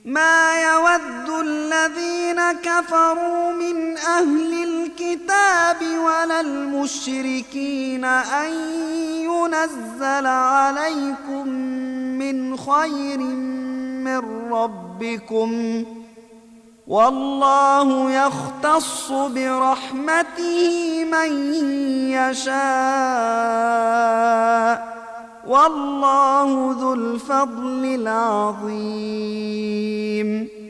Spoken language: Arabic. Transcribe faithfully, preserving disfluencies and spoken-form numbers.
ما يود الذين كفروا من أهل الكتاب ولا المشركين أن ينزل عليكم من خير من ربكم، والله يختص برحمته من يشاء، والله ذو الفضل العظيم.